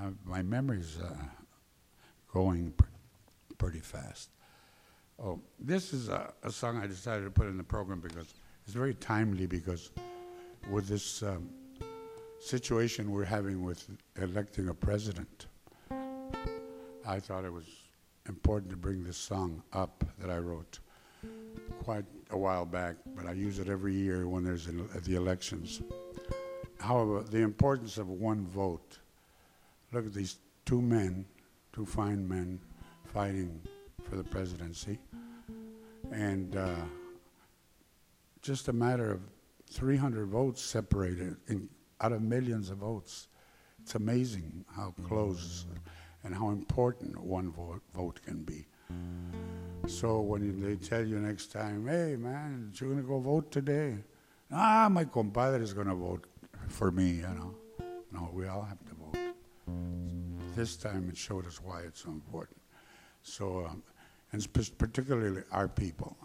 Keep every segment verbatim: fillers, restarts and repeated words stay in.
Uh, my memory's uh, going pr pretty fast. Oh, this is a, a song I decided to put in the program because it's very timely, because with this um, situation we're having with electing a president, I thought it was important to bring this song up that I wrote quite a while back, but I use it every year when there's an, uh, the elections. However, the importance of one vote. Look at these two men, two fine men, fighting for the presidency. And uh, just a matter of three hundred votes separated in, out of millions of votes. It's amazing how close and how important one vote, vote can be. So when they tell you next time, hey man, you're gonna go vote today? Ah, my compadre is gonna vote for me, you know. No, we all have to vote. This time it showed us why it's so important. So, um, and sp particularly our people.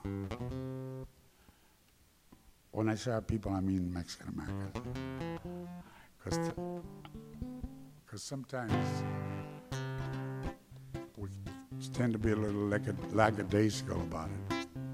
When I say our people, I mean Mexican Americans. Because sometimes we tend to be a little lackadaisical about it.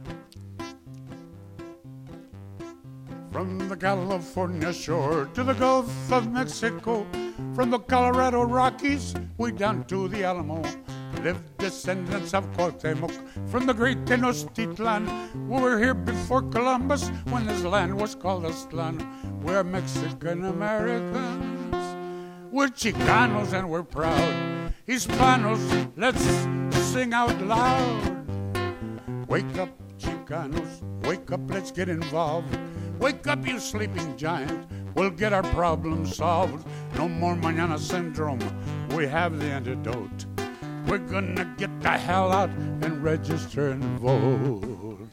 From the California shore to the Gulf of Mexico, from the Colorado Rockies way down to the Alamo, live descendants of Cuauhtemoc from the great Tenochtitlan. We were here before Columbus when this land was called Aztlan. We're Mexican Americans, we're Chicanos and we're proud. Hispanos, let's sing out loud. Wake up, Chicanos, wake up, let's get involved. Wake up, you sleeping giant, we'll get our problems solved. No more Mañana syndrome, we have the antidote. We're gonna get the hell out and register and vote.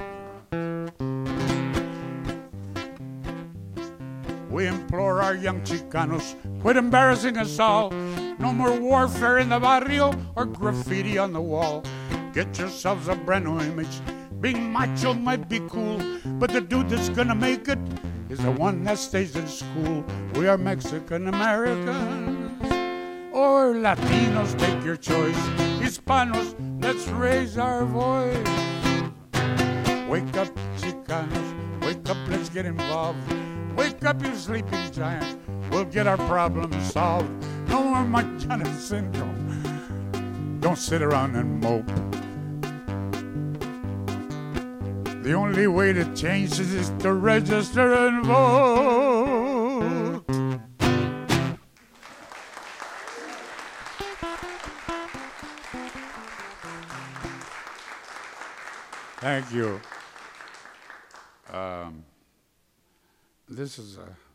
We implore our young Chicanos, quit embarrassing us all. No more warfare in the barrio or graffiti on the wall. Get yourselves a brand new image. Being macho might be cool, but the dude that's gonna make it is the one that stays in school. We are Mexican Americans, or Latinos, take your choice. Hispanos, let's raise our voice. Wake up, Chicanos, wake up, let's get involved. Wake up, you sleeping giant, we'll get our problems solved. No more Mañana syndrome, don't sit around and mope. The only way to change this is to register and vote. Thank you. Um, this is a